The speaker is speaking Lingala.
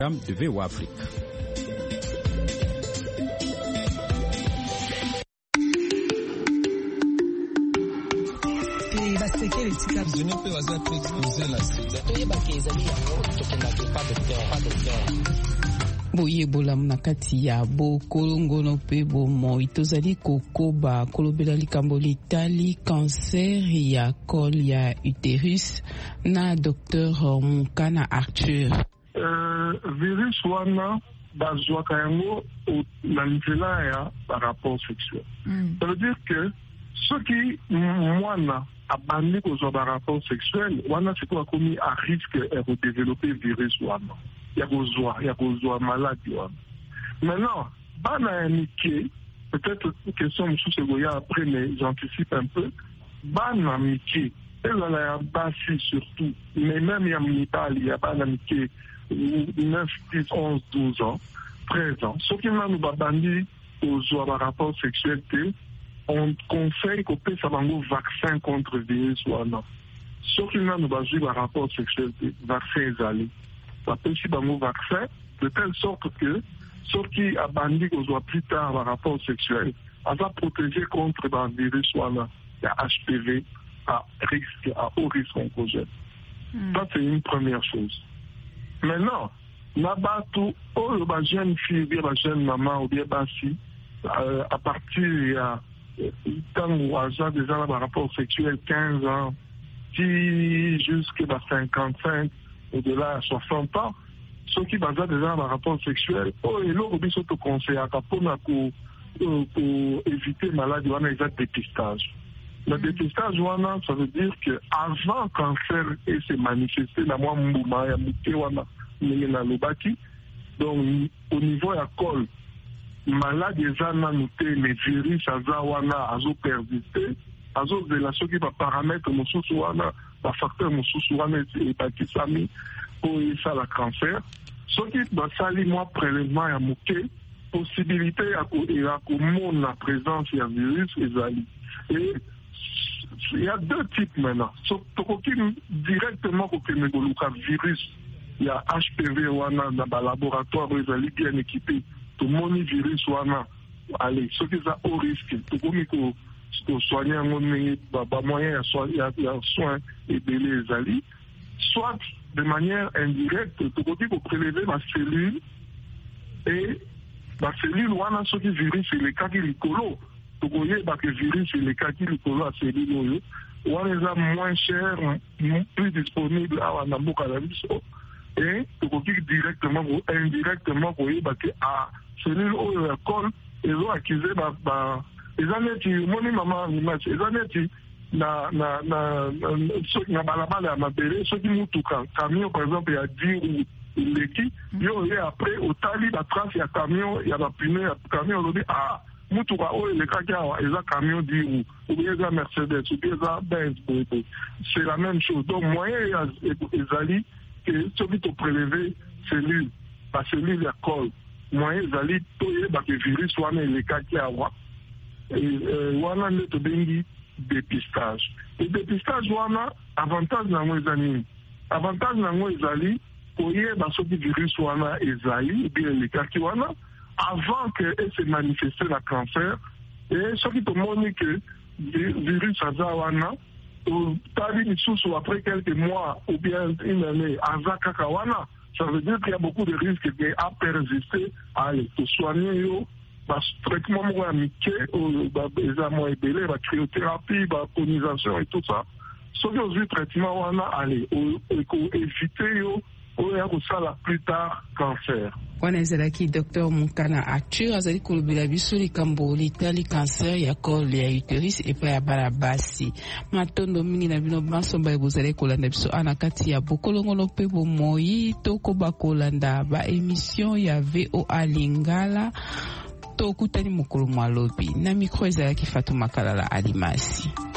de VOA Afrique. boyebola na kati ya bokolongono mpe bomoi tozali kokoba kolobela likambo litali cancer ya col ya uterus na Dr Mukana Arthur. Virus wana bazwaka yango na nzela ya rapport sexuel. Ça veut dire que soki mwana abandi kozwa rapport sexuel wana sikoyo akomi à risque ya kodévelopper virus wana ya kozwa maladie wana. Maintenant bana ya mike, peut-être question mosusu ekoya après, mais j'anticipe un peu, bana mike ezala ya basi surtout, mais même ya mibali ya bana mike 9, 10, 11, 12 ans, 13 ans. Soki nanu babandi kozwa rapport sexuel te, on conseille qu'on peut faire un vaccin contre le virus wana. Sauf qu'il y a un rapport sexuel, vaccin est allé. Ça peut aussi un vaccin de telle sorte que ceux qui a bandit qu'on soit plus tard un rapport sexuel, on va protéger contre le virus wana, il y a HPV à haut risque oncogène. Ça c'est une première chose. Maintenant, là-bas tout, la jeune fille, bien la jeune maman ou bien basi, à partir quand on a déjà un rapport sexuel 15 ans, jusqu'à 55, au-delà de 60 ans, ceux qui ont déjà un rapport sexuel, et là, on se conseille pour éviter la maladie, on a déjà dépistage. Le dépistage, ça veut dire qu'avant le cancer se manifester, donc au niveau de la colle, maladie ezana noté les virus azawana azo persister azo de la soki ba paramètres mosusu wana ba facteur mosusu wana ebakisami po isa la cancer soki basali moi prélèvement ya moke possibilité ya komona présence ya virus ezali. Et il y a deux types maintenant. Tokoki directement kokende koluka virus ya HPV wana na ba laboratoire ezali bien équipé. Tout le monde virus wana, allez, ceux qui sont au risque, tout le monde qui soigner un moyen de soins et de les alliés, soit de manière indirecte, tout le monde prélever ma cellule et la cellule wana, ceux qui virus et les cas qui l'icolo, tout le monde que virus et les cas qui l'icolo à cellule, wana est moins cher, plus disponible à Namboka Labiso. Et tu peux directement ou indirectement pour y battre à cellule où il y a col et ont accusé les années qui moni maman image les années qui na balabala à ma belle ceux qui nous tout camion par exemple il y a 10 ou l'équipe et après au tali la trace il y a camion il y a la pneu camion on dit ah mutuka oyo le kaka eza camion 10 roues ou bien eza Mercedes ou bien eza Benz c'est la même chose. Donc moyen ezali que ceux qui ont prélevé cellules, la cellule à col, moyen zali toye ba que virus wana le cas qui a wa et wana ne to bengi dépistage. Et dépistage wana avantage na ngo ezali avantage na ngo ezali toye ba ceux qui virus wana ezali bien le cas qui wana avant que se manifeste la cancer et ceux qui te montrent que virus azawana après quelques mois ou bien une année, ça veut dire qu'il y a beaucoup de risques à persister, à aller te soigner, traitement la cryothérapie, la colonisation et tout ça. Sauf que le traitement, aller éviter la plus tard cancer. Wana ezalaki Dr Mukana Arthur azali kolobela biso likambo litali cancer ya col ya uterus epa ya bana basi matondo mingi na bino basomba ebozali kolanda biso ana kati ya bokolongolo mpe bomoi tokoba kolanda ba émission ya VOA Lingala tokutani mokolo mwalobi na micro ezalaki Fatuma Kalala Alimasi.